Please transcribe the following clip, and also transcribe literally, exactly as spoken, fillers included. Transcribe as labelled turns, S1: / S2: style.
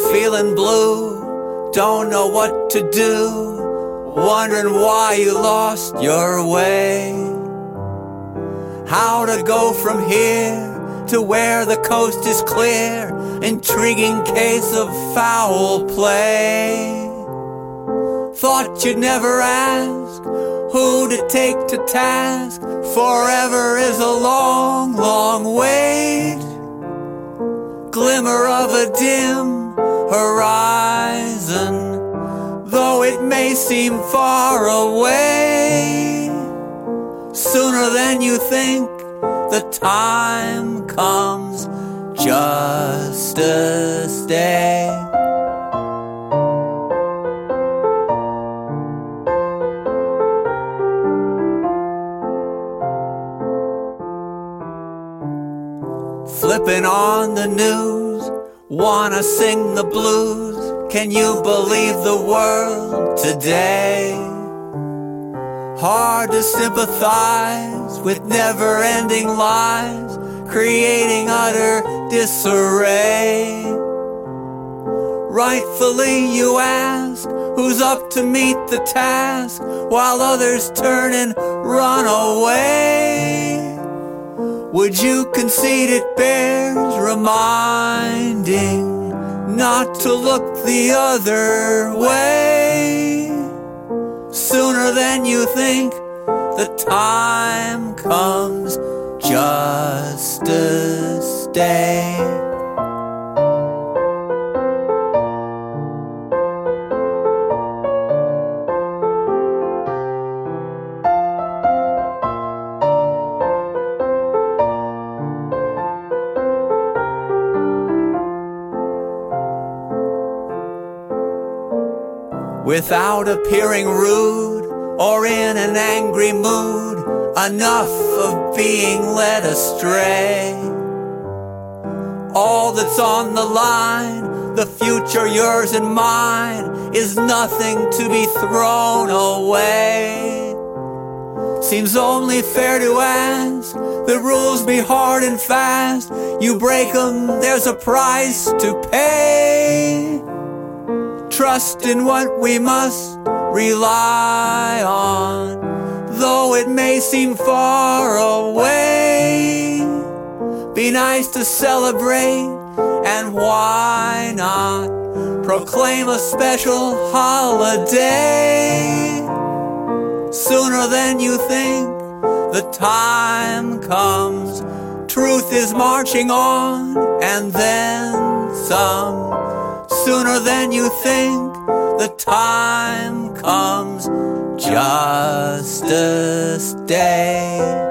S1: feeling blue, don't know what to do, wondering why you lost your way. How to go from here to where the coast is clear, intriguing case of foul play. Thought you'd never ask who to take to task, forever is a long, long wait. Glimmer of a dim horizon, though it may seem far away. Sooner than you think, the time comes just to stay. Flipping on the news, wanna sing the blues. Can you believe the world today? Hard to sympathize with never-ending lies, creating utter disarray. Rightfully you ask, who's up to meet the task, while others turn and run away? Would you concede it bears reminding not to look the other way? Sooner than you think, the time comes just to stay. Without appearing rude or in an angry mood, enough of being led astray. All that's on the line, the future yours and mine, is nothing to be thrown away. Seems only fair to ask, the rules be hard and fast. You break them, there's a price to pay. Trust in what we must rely on, though it may seem far away. Be nice to celebrate, and why not proclaim a special holiday? Sooner than you think, the time comes. Truth is marching on, and then some. Sooner than you think, the time comes just to stay.